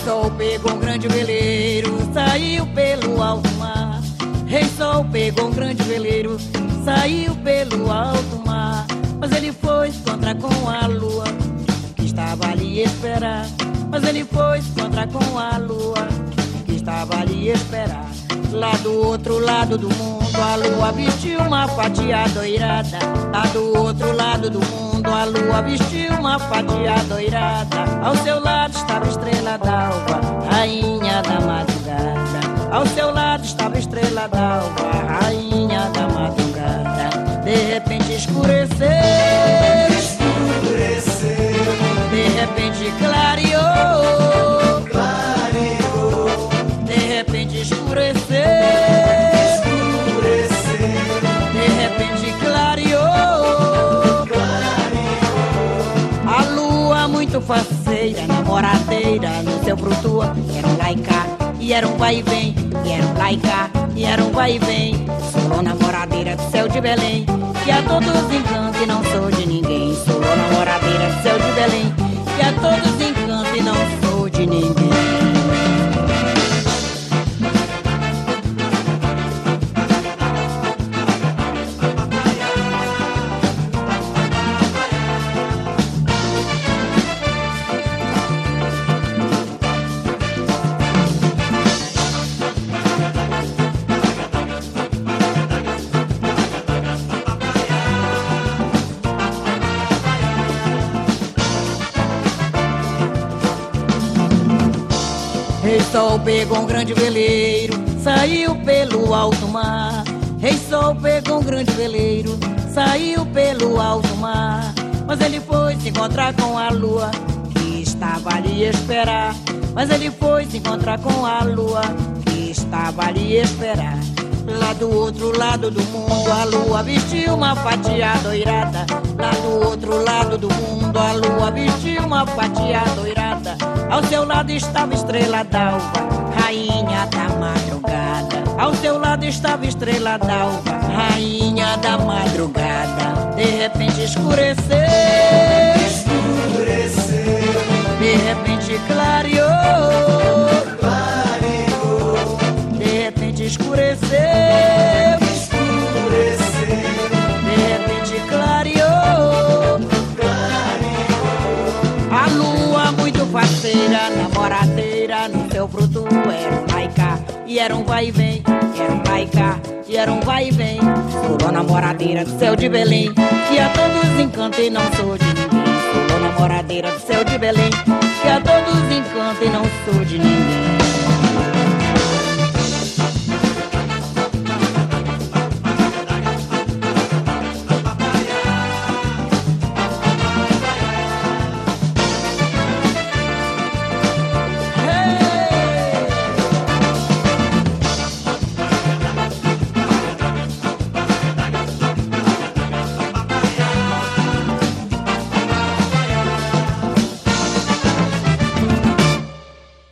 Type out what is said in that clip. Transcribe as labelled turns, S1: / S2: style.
S1: Sol pegou um grande veleiro, saiu pelo alto mar. Rei Sol pegou um grande veleiro, saiu pelo alto mar. Mas ele foi se encontrar com a lua, que estava ali a esperar. Mas ele foi se encontrar com a lua, que estava ali a esperar. Lá do outro lado do mundo, a lua vestiu uma fatia doirada. Lá do outro lado do mundo, a lua vestiu uma fatia doirada. Ao seu lado estava a estrela d'alva, rainha da madrugada. Ao seu lado estava a estrela d'alva, rainha da madrugada. De repente escureceu, de repente clareou, de repente escureceu, de repente clareou. A lua muito faceira, namoradeira, no seu flutua. Era um lá e cá, e era um vai e vem, e era um lá e cá, e era um vai e vem. Sou namoradeira do céu de Belém, que a todos encanta e não sou de ninguém. Sou namoradeira do céu de Belém, que a todos encanta e não sou de ninguém. Rei Sol pegou um grande veleiro, saiu pelo alto mar. Rei Sol pegou um grande veleiro, saiu pelo alto mar. Mas ele foi se encontrar com a lua, que estava ali a esperar. Mas ele foi se encontrar com a lua, que estava ali a esperar. Lá do outro lado do mundo, a lua vestiu uma fatia doirada. Lá do outro lado do mundo, a lua vestiu uma fatia doirada. Ao seu lado estava a estrela d'alva, rainha da madrugada. Ao seu lado estava a estrela d'alva, rainha da madrugada. De repente escureceu, de repente clareou, de repente escureceu, de repente clareou. A lua muito faceira, namoradeira, no seu fruto era um lá e cá, e era um vai e vem, era um lá e cá, e era um vai e vem. Sou namoradeira do céu de Belém, que a todos encanta e não sou de ninguém. Sou namoradeira do céu de Belém, que a todos encanta e não sou de ninguém.